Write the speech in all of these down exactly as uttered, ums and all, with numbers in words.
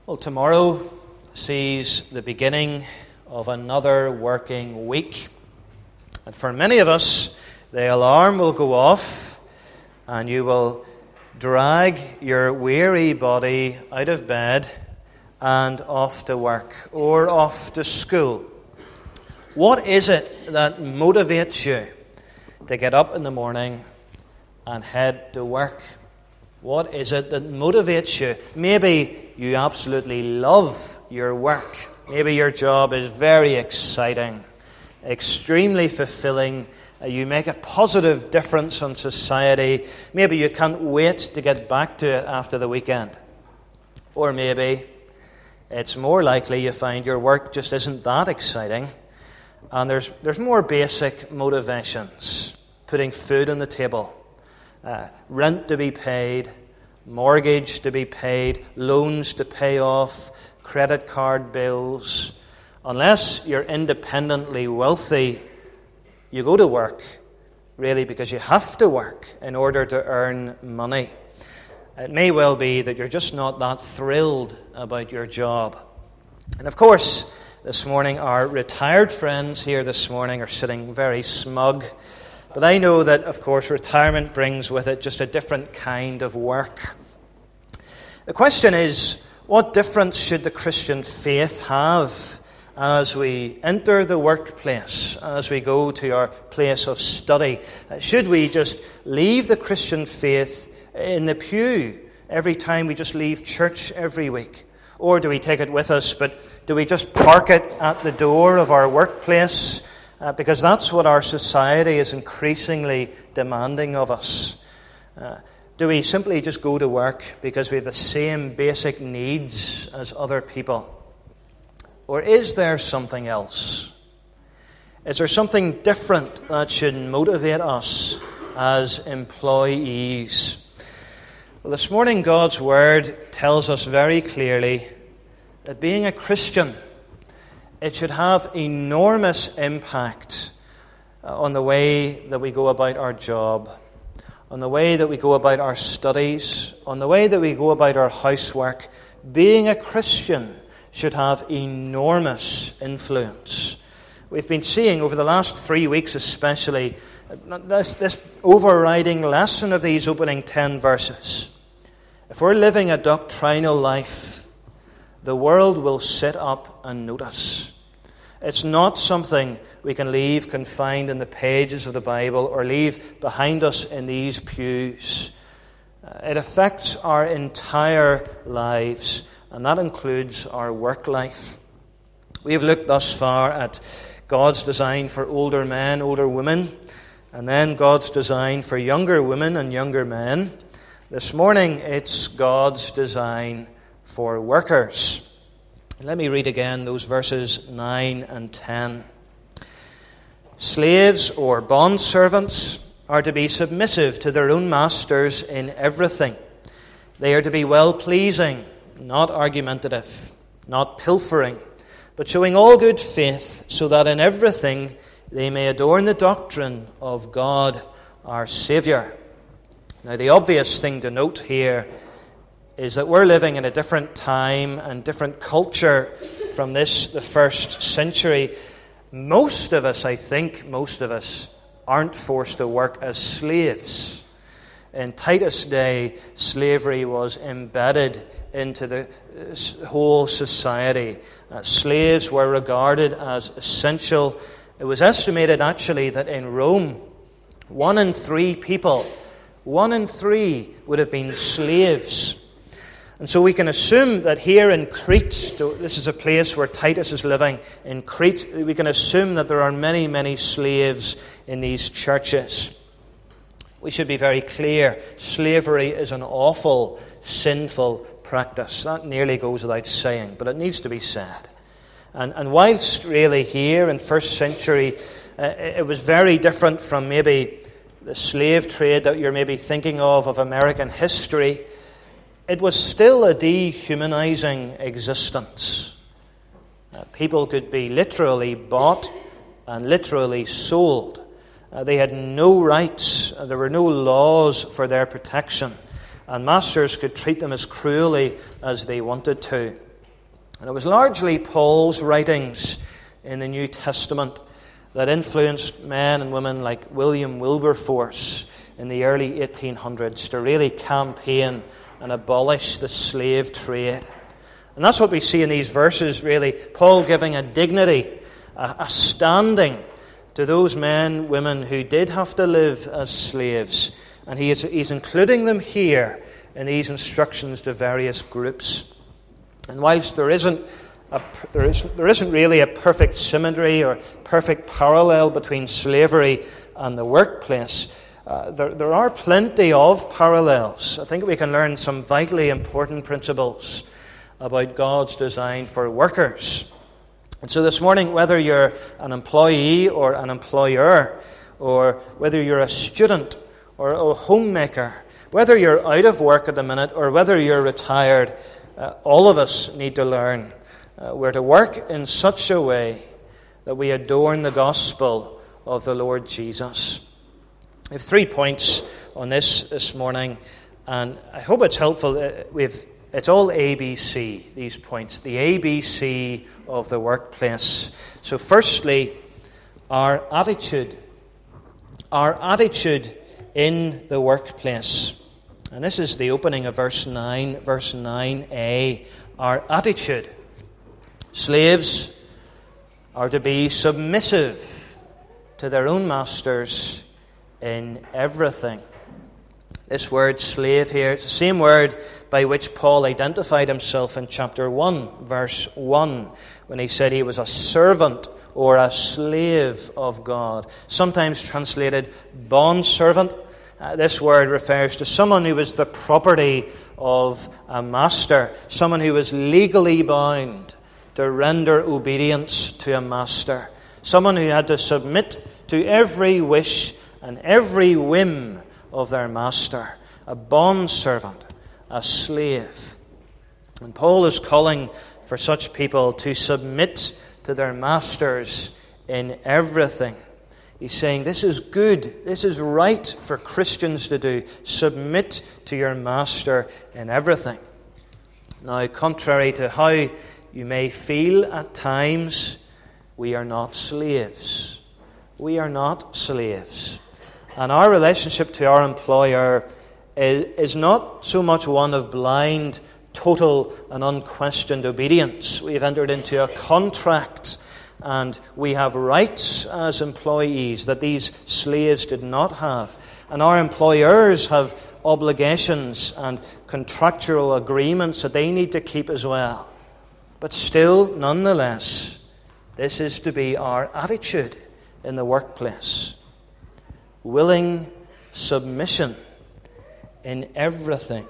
Well, tomorrow sees the beginning of another working week. And for many of us, the alarm will go off and you will drag your weary body out of bed and off to work or off to school. What is it that motivates you to get up in the morning and head to work? What is it that motivates you? Maybe you absolutely love your work. Maybe your job is very exciting, extremely fulfilling. You make a positive difference on society. Maybe you can't wait to get back to it after the weekend. Or maybe it's more likely you find your work just isn't that exciting, and there's there's more basic motivations. Putting food on the table, uh, rent to be paid, mortgage to be paid, loans to pay off, credit card bills. Unless you're independently wealthy, you go to work really because you have to work in order to earn money. It may well be that you're just not that thrilled about your job. And of course, this morning our retired friends here this morning are sitting very smug. But I know that, of course, retirement brings with it just a different kind of work. The question is, what difference should the Christian faith have as we enter the workplace, as we go to our place of study? Should we just leave the Christian faith in the pew every time we just leave church every week? Or do we take it with us, but do we just park it at the door of our workplace? Uh, because that's what our society is increasingly demanding of us. Uh, do we simply just go to work because we have the same basic needs as other people? Or is there something else? Is there something different that should motivate us as employees? Well, this morning God's Word tells us very clearly that being a Christian, it should have enormous impact on the way that we go about our job, on the way that we go about our studies, on the way that we go about our housework. Being a Christian should have enormous influence. We've been seeing over the last three weeks especially this, this overriding lesson of these opening ten verses. If we're living a doctrinal life, the world will sit up and notice. It's not something we can leave confined in the pages of the Bible or leave behind us in these pews. It affects our entire lives, and that includes our work life. We have looked thus far at God's design for older men, older women, and then God's design for younger women and younger men. This morning, it's God's design for workers. Let me read again those verses nine and ten. Slaves or bondservants are to be submissive to their own masters in everything. They are to be well-pleasing, not argumentative, not pilfering, but showing all good faith, so that in everything they may adorn the doctrine of God our Saviour. Now, the obvious thing to note here is that we're living in a different time and different culture from this, the first century. Most of us, I think, most of us aren't forced to work as slaves. In Titus' day, slavery was embedded into the whole society. Uh, slaves were regarded as essential. It was estimated, actually, that in Rome, one in three people, one in three would have been slaves. And so we can assume that here in Crete, this is a place where Titus is living, in Crete, we can assume that there are many, many slaves in these churches. We should be very clear, slavery is an awful, sinful practice. That nearly goes without saying, but it needs to be said. And, and whilst really here in first century, uh, it was very different from maybe the slave trade that you're maybe thinking of, of American history, it was still a dehumanizing existence. Uh, people could be literally bought and literally sold. Uh, they had no rights. Uh, there were no laws for their protection. And masters could treat them as cruelly as they wanted to. And it was largely Paul's writings in the New Testament that influenced men and women like William Wilberforce in the early eighteen hundreds to really campaign and abolish the slave trade. And that's what we see in these verses, really. Paul giving a dignity, a, a standing to those men, women who did have to live as slaves. And he is, he's including them here in these instructions to various groups. And whilst there isn't a, there isn't, there isn't really a perfect symmetry or perfect parallel between slavery and the workplace, uh, there, there are plenty of parallels. I think we can learn some vitally important principles about God's design for workers. And so this morning, whether you're an employee or an employer, or whether you're a student or a homemaker, whether you're out of work at the minute or whether you're retired, uh, all of us need to learn. Uh, we're to work in such a way that we adorn the gospel of the Lord Jesus. I have three points on this this morning, and I hope it's helpful. Uh, we've It's all A B C, these points, the A B C of the workplace. So firstly, our attitude. Our attitude in the workplace. And this is the opening of verse nine, verse nine a. Our attitude. Slaves are to be submissive to their own masters in everything. This word slave here, it's the same word by which Paul identified himself in chapter one, verse one, when he said he was a servant or a slave of God. Sometimes translated bondservant. Uh, this word refers to someone who was the property of a master, someone who was legally bound to render obedience to a master, someone who had to submit to every wish and every whim of their master, a bondservant, a slave. And Paul is calling for such people to submit to their masters in everything. He's saying this is good, this is right for Christians to do. Submit to your master in everything. Now, contrary to how you may feel at times, we are not slaves. We are not slaves. And our relationship to our employer is not so much one of blind, total and unquestioned obedience. We've entered into a contract and we have rights as employees that these slaves did not have. And our employers have obligations and contractual agreements that they need to keep as well. But still, nonetheless, this is to be our attitude in the workplace. Willing submission in everything.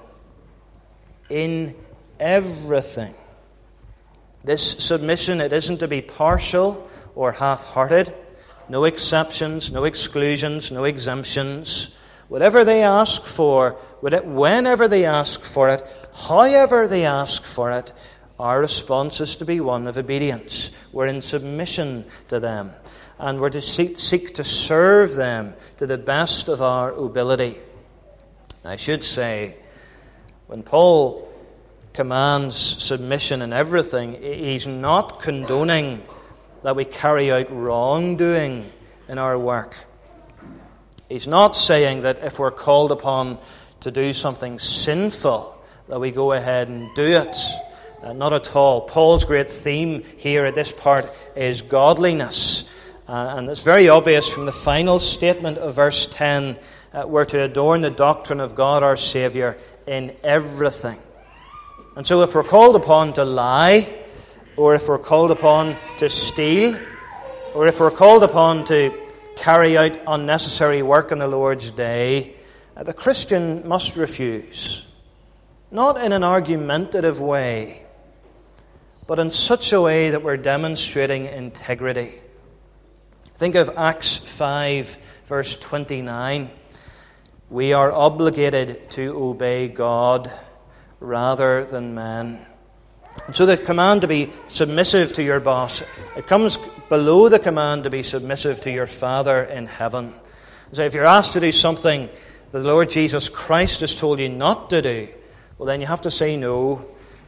In everything. This submission, it isn't to be partial or half-hearted. No exceptions, no exclusions, no exemptions. Whatever they ask for, whenever they ask for it, however they ask for it, our response is to be one of obedience. We're in submission to them. And we're to seek, seek to serve them to the best of our ability. I should say, when Paul commands submission in everything, he's not condoning that we carry out wrongdoing in our work. He's not saying that if we're called upon to do something sinful, that we go ahead and do it. Uh, not at all. Paul's great theme here at this part is godliness. Uh, and it's very obvious from the final statement of verse ten. Uh, we're to adorn the doctrine of God our Saviour in everything. And so if we're called upon to lie, or if we're called upon to steal, or if we're called upon to carry out unnecessary work on the Lord's day, uh, the Christian must refuse. Not in an argumentative way, but in such a way that we're demonstrating integrity. Think of Acts five, verse twenty-nine. We are obligated to obey God rather than man. And so the command to be submissive to your boss, it comes below the command to be submissive to your Father in heaven. So if you're asked to do something that the Lord Jesus Christ has told you not to do, well then you have to say no.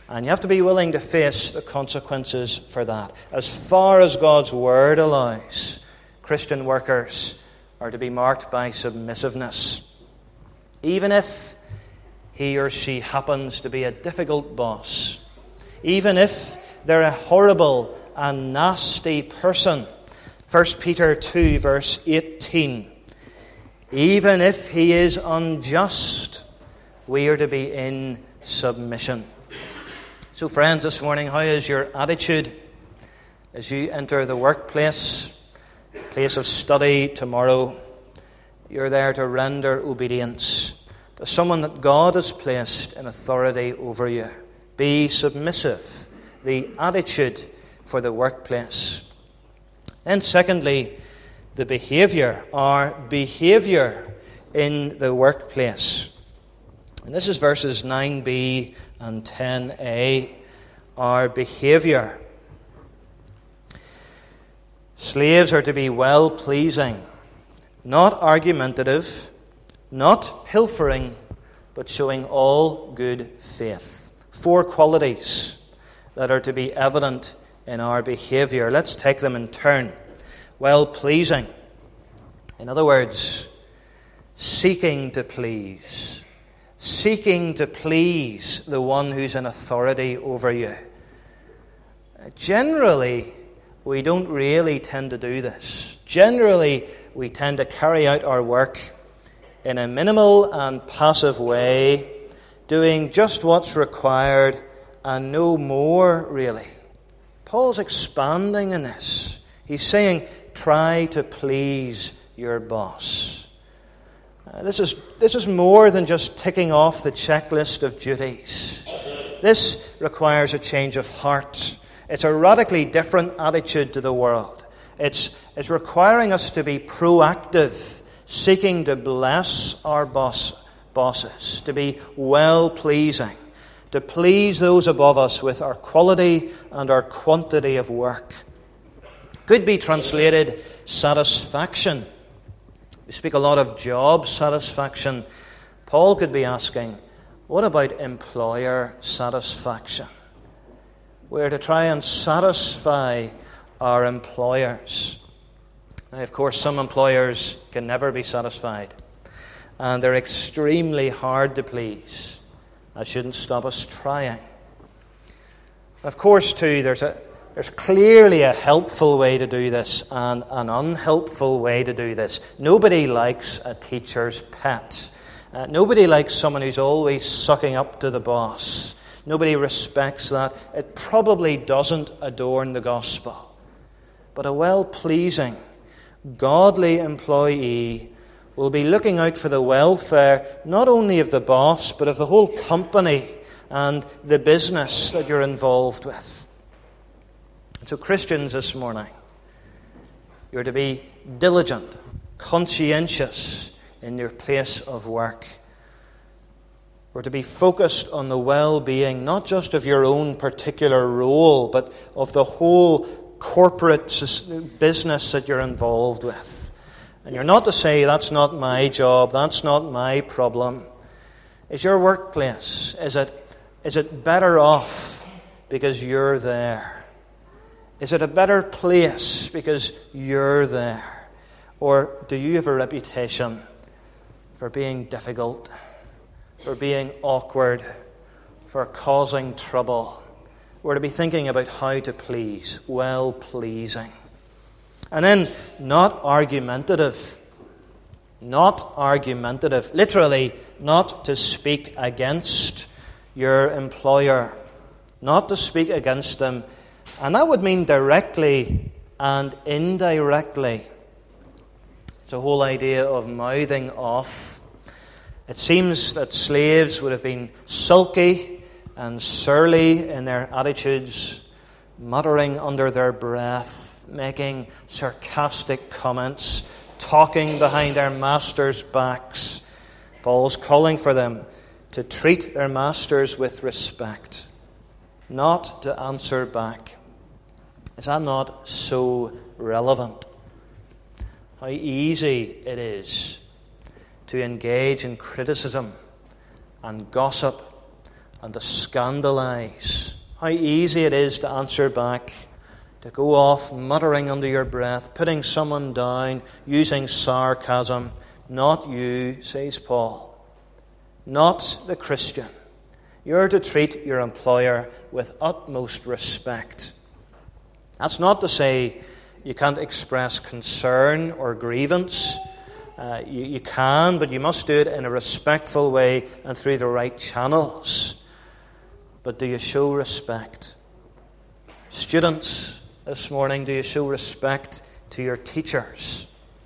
And you have to be willing to face the consequences for that. As far as God's word allows, Christian workers are to be marked by submissiveness. Even if he or she happens to be a difficult boss, even if they're a horrible and nasty person. First Peter two, verse eighteen. Even if he is unjust, we are to be in submission. So friends, this morning, how is your attitude as you enter the workplace, place of study tomorrow? You're there to render obedience to someone that God has placed in authority over you. Be submissive. The attitude for the workplace. And secondly, the behaviour, our behaviour in the workplace. And this is verses nine b and ten a. Our behaviour. Slaves are to be well-pleasing, not argumentative, not pilfering, but showing all good faith. Four qualities that are to be evident in our behaviour. Let's take them in turn. Well-pleasing. In other words, seeking to please. Seeking to please the one who's in authority over you. Generally, we don't really tend to do this. Generally, we tend to carry out our work in a minimal and passive way, doing just what's required and no more, really. Paul's expanding in this. He's saying, try to please your boss. Uh, this is this is more than just ticking off the checklist of duties. This requires a change of heart. It's a radically different attitude to the world. It's, it's requiring us to be proactive, seeking to bless our boss, bosses, to be well-pleasing, to please those above us with our quality and our quantity of work. Could be translated satisfaction. We speak a lot of job satisfaction. Paul could be asking, what about employer satisfaction? We're to try and satisfy our employers. Now, of course, some employers can never be satisfied, and they're extremely hard to please. That shouldn't stop us trying. Of course, too, there's a There's clearly a helpful way to do this and an unhelpful way to do this. Nobody likes a teacher's pet. Uh, nobody likes someone who's always sucking up to the boss. Nobody respects that. It probably doesn't adorn the gospel. But a well-pleasing, godly employee will be looking out for the welfare not only of the boss, but of the whole company and the business that you're involved with. So Christians this morning, you're to be diligent, conscientious in your place of work. We're to be focused on the well-being, not just of your own particular role, but of the whole corporate business that you're involved with. And you're not to say, that's not my job, that's not my problem. Is your workplace, is it, is it better off because you're there? Is it a better place because you're there? Or do you have a reputation for being difficult, for being awkward, for causing trouble? We're to be thinking about how to please, well-pleasing. And then, not argumentative. Not argumentative. Literally, not to speak against your employer. Not to speak against them. And that would mean directly and indirectly. It's a whole idea of mouthing off. It seems that slaves would have been sulky and surly in their attitudes, muttering under their breath, making sarcastic comments, talking behind their masters' backs. Paul's calling for them to treat their masters with respect, not to answer back. Is that not so relevant? How easy it is to engage in criticism and gossip and to scandalize. How easy it is to answer back, to go off muttering under your breath, putting someone down, using sarcasm. Not you, says Paul. Not the Christian. You're to treat your employer with utmost respect. That's not to say you can't express concern or grievance. Uh, you, you can, but you must do it in a respectful way and through the right channels. But do you show respect? Students, this morning, do you show respect to your teachers?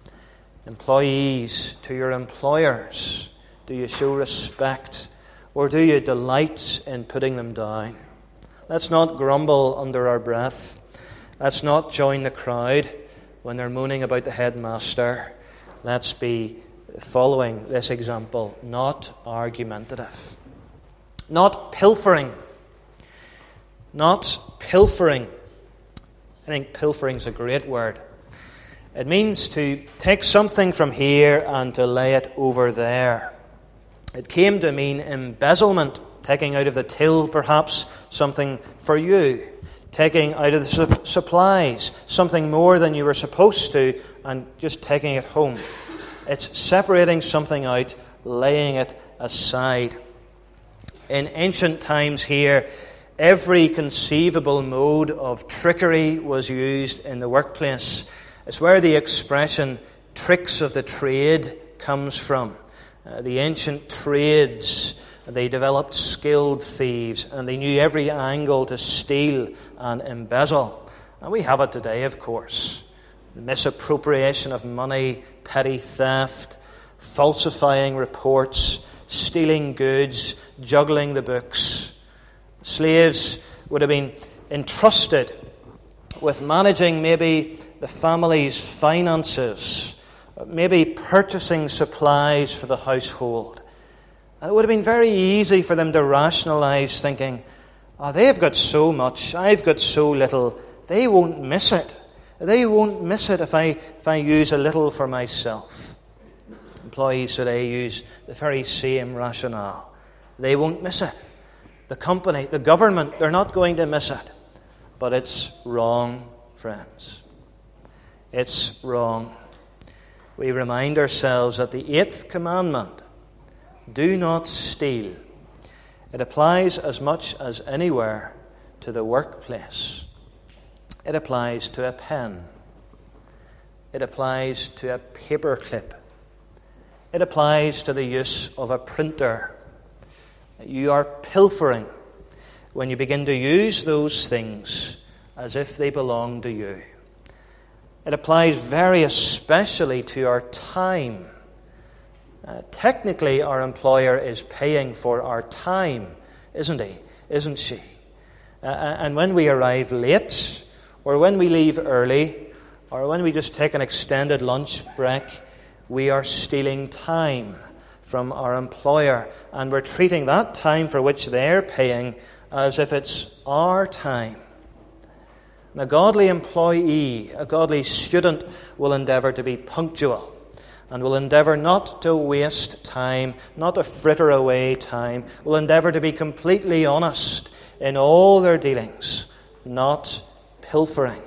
Employees, to your employers? Do you show respect, or do you delight in putting them down? Let's not grumble under our breath. Let's not join the crowd when they're moaning about the headmaster. Let's be following this example, not argumentative. Not pilfering. Not pilfering. I think pilfering is a great word. It means to take something from here and to lay it over there. It came to mean embezzlement, taking out of the till perhaps something for you, taking out of the su- supplies something more than you were supposed to and just taking it home. It's separating something out, laying it aside. In ancient times here, every conceivable mode of trickery was used in the workplace. It's where the expression tricks of the trade comes from. Uh, the ancient trades, they developed skilled thieves, and they knew every angle to steal and embezzle. And we have it today, of course. The misappropriation of money, petty theft, falsifying reports, stealing goods, juggling the books. Slaves would have been entrusted with managing maybe the family's finances, maybe purchasing supplies for the household. And it would have been very easy for them to rationalize, thinking, oh, they've got so much, I've got so little, they won't miss it. They won't miss it if I, if I use a little for myself. Employees today use the very same rationale. They won't miss it. The company, the government, they're not going to miss it. But it's wrong, friends. It's wrong. We remind ourselves that the eighth commandment, do not steal, it applies as much as anywhere to the workplace. It applies to a pen. It applies to a paperclip. It applies to the use of a printer. You are pilfering when you begin to use those things as if they belong to you. It applies very especially to our time. Uh, technically, our employer is paying for our time, isn't he? Isn't she? Uh, and when we arrive late, or when we leave early, or when we just take an extended lunch break, we are stealing time from our employer, and we're treating that time for which they're paying as if it's our time. And a godly employee, a godly student, will endeavour to be punctual and will endeavour not to waste time, not to fritter away time, will endeavour to be completely honest in all their dealings, not pilfering,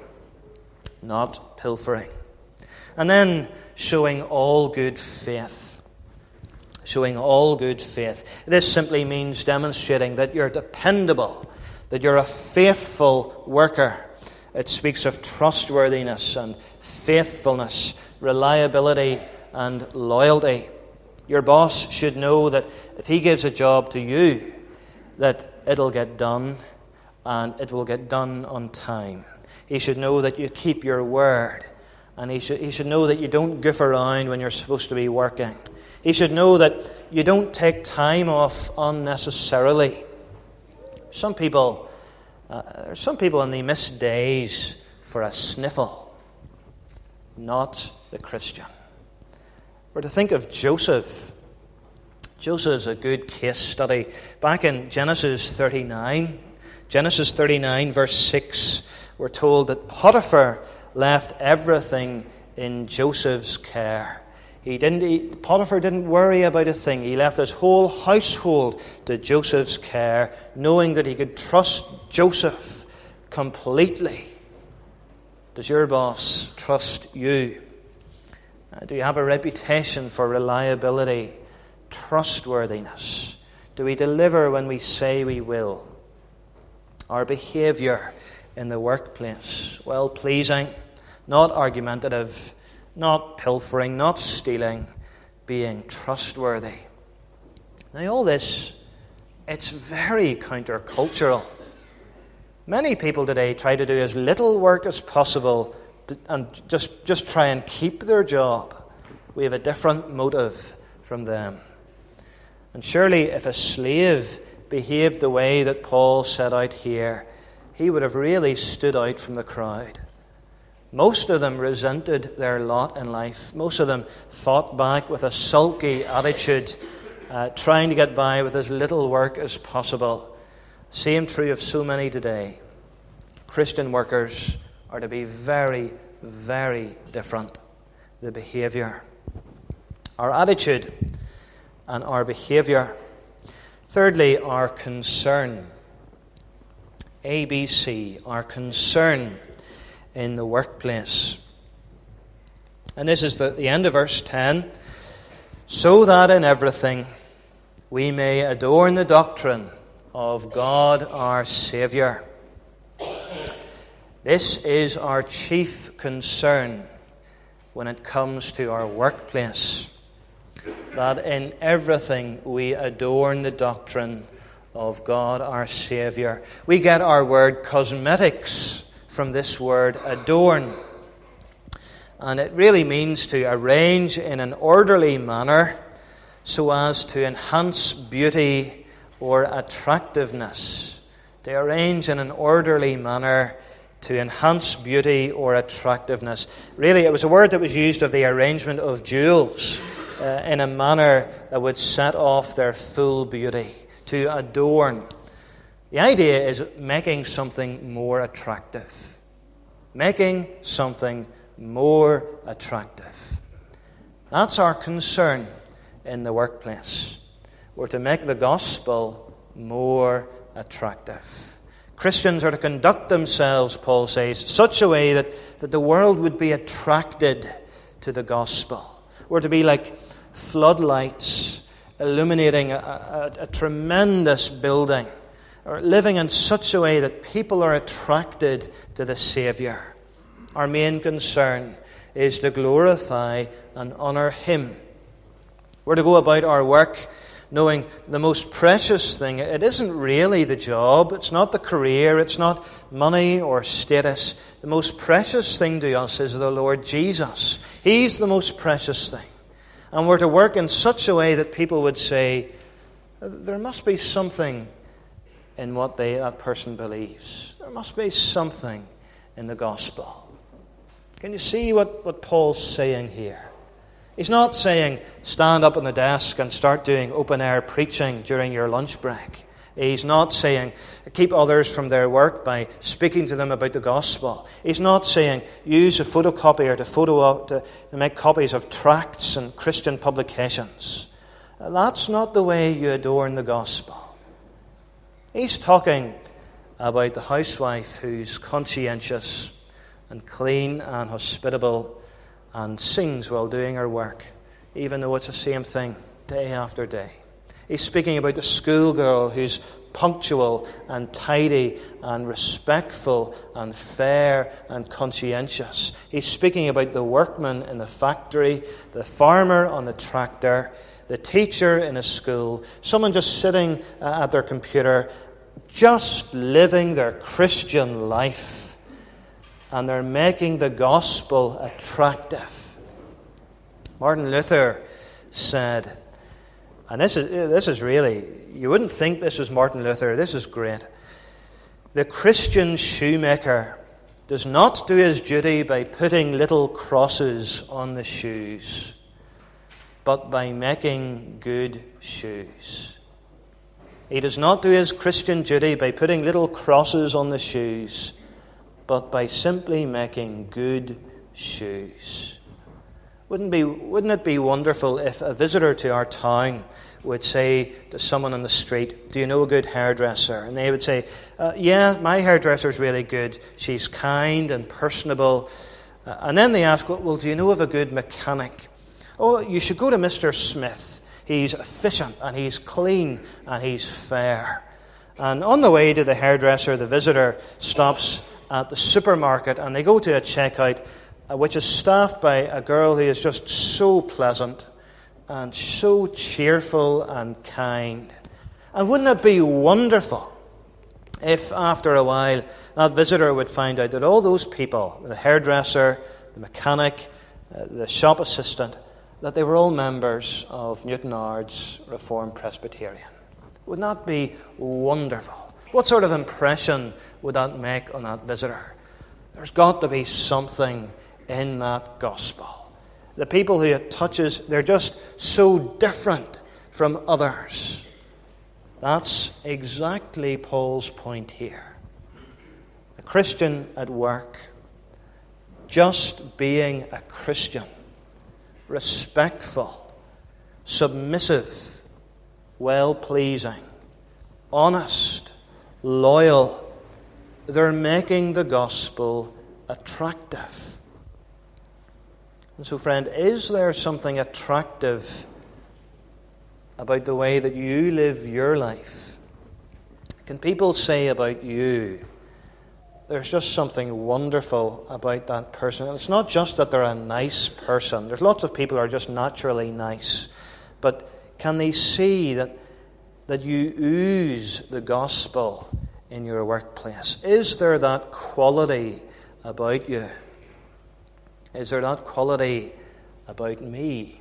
not pilfering. And then showing all good faith. Showing all good faith. This simply means demonstrating that you're dependable, that you're a faithful worker. It speaks of trustworthiness and faithfulness, reliability and loyalty. Your boss should know that if he gives a job to you, that it'll get done and it will get done on time. He should know that you keep your word, and he should, he should know that you don't goof around when you're supposed to be working. He should know that you don't take time off unnecessarily. Some people, uh, there's some people and they miss days for a sniffle. Not the Christian. We're to think of Joseph. Joseph is a good case study. Back in Genesis thirty-nine, Genesis thirty-nine verse six, we're told that Potiphar left everything in Joseph's care. He didn't, he, Potiphar didn't worry about a thing. He left his whole household to Joseph's care, knowing that he could trust Joseph completely. Does your boss trust you? Uh, do you have a reputation for reliability, trustworthiness? Do we deliver when we say we will? Our behaviour in the workplace, well-pleasing, not argumentative, not pilfering, not stealing, being trustworthy. Now all this, it's very countercultural. Many people today try to do as little work as possible and just, just try and keep their job. We have a different motive from them. And surely if a slave behaved the way that Paul set out here, he would have really stood out from the crowd. Most of them resented their lot in life. Most of them fought back with a sulky attitude, uh, trying to get by with as little work as possible. Same true of so many today. Christian workers are to be very, very different. The behaviour, our attitude, and our behaviour. Thirdly, our concern. A B C, our concern in the workplace. And this is the, the end of verse ten. So that in everything we may adorn the doctrine of God our Saviour. This is our chief concern when it comes to our workplace. That in everything we adorn the doctrine of God our Saviour. We get our word cosmetics from this word adorn. And it really means to arrange in an orderly manner so as to enhance beauty or attractiveness. To arrange in an orderly manner to enhance beauty or attractiveness. Really, it was a word that was used of the arrangement of jewels uh, in a manner that would set off their full beauty. To adorn. The idea is making something more attractive. Making something more attractive. That's our concern in the workplace. We're to make the gospel more attractive. Christians are to conduct themselves, Paul says, such a way that, that the world would be attracted to the gospel. We're to be like floodlights illuminating a, a, a tremendous building, or living in such a way that people are attracted to the Saviour. Our main concern is to glorify and honour Him. We're to go about our work knowing the most precious thing, it isn't really the job, it's not the career, it's not money or status. The most precious thing to us is the Lord Jesus. He's the most precious thing. And we're to work in such a way that people would say, there must be something in what they that person believes. There must be something in the gospel. Can you see what, what Paul's saying here? He's not saying, stand up on the desk and start doing open-air preaching during your lunch break. He's not saying, keep others from their work by speaking to them about the gospel. He's not saying, use a photocopier to, photo, to, to make copies of tracts and Christian publications. That's not the way you adorn the gospel. He's talking about the housewife who's conscientious and clean and hospitable and sings while doing her work, even though it's the same thing day after day. He's speaking about the schoolgirl who's punctual and tidy and respectful and fair and conscientious. He's speaking about the workman in the factory, the farmer on the tractor, the teacher in a school, someone just sitting at their computer, just living their Christian life, and they're making the gospel attractive. Martin Luther said, and this is this is really, you wouldn't think this was Martin Luther, this is great. The Christian shoemaker does not do his duty by putting little crosses on the shoes, but by making good shoes. He does not do his Christian duty by putting little crosses on the shoes, but by simply making good shoes. Wouldn't be, wouldn't it be wonderful if a visitor to our town would say to someone on the street, do you know a good hairdresser? And they would say, uh, yeah, my hairdresser's really good. She's kind and personable. Uh, and then they ask, well, well, do you know of a good mechanic? Oh, you should go to Mister Smith. He's efficient and he's clean and he's fair. And on the way to the hairdresser, the visitor stops at the supermarket and they go to a checkout uh, which is staffed by a girl who is just so pleasant and so cheerful and kind. And wouldn't it be wonderful if after a while that visitor would find out that all those people, the hairdresser, the mechanic, uh, the shop assistant, that they were all members of Newton Ard's Reformed Presbyterian? Would that be wonderful? What sort of impression would that make on that visitor? There's got to be something in that gospel. The people who it touches, they're just so different from others. That's exactly Paul's point here. A Christian at work, just being a Christian, respectful, submissive, well-pleasing, honest, loyal. They're making the gospel attractive. And so, friend, is there something attractive about the way that you live your life? Can people say about you, there's just something wonderful about that person? And it's not just that they're a nice person. There's lots of people who are just naturally nice. But can they see that, that you ooze the gospel in your workplace? Is there that quality about you? Is there that quality about me?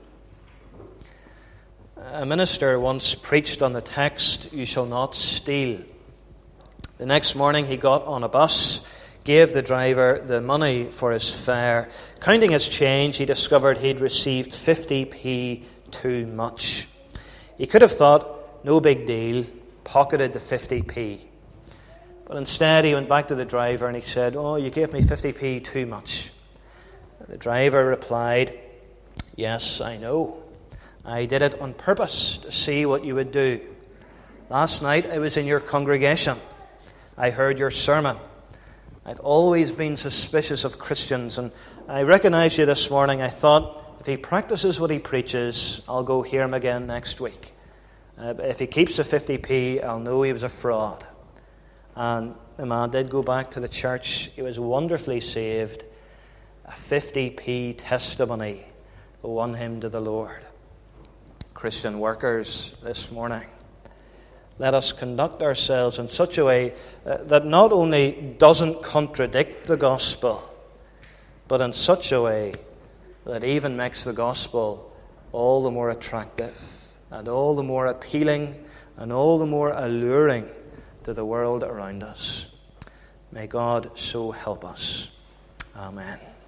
A minister once preached on the text, you shall not steal. The next morning he got on a bus, gave the driver the money for his fare. Counting his change, he discovered he'd received fifty p too much. He could have thought, no big deal, pocketed the fifty p. But instead he went back to the driver and he said, oh, you gave me fifty p too much. The driver replied, yes, I know. I did it on purpose to see what you would do. Last night I was in your congregation. I heard your sermon. I've always been suspicious of Christians, and I recognise you this morning. I thought, if he practices what he preaches, I'll go hear him again next week. Uh, if he keeps the fifty p, I'll know he was a fraud. And the man did go back to the church. He was wonderfully saved. A fifty p testimony won him to the Lord. Christian workers, this morning, let us conduct ourselves in such a way uh, that not only doesn't contradict the gospel, but in such a way that even makes the gospel all the more attractive and all the more appealing and all the more alluring to the world around us. May God so help us. Amen.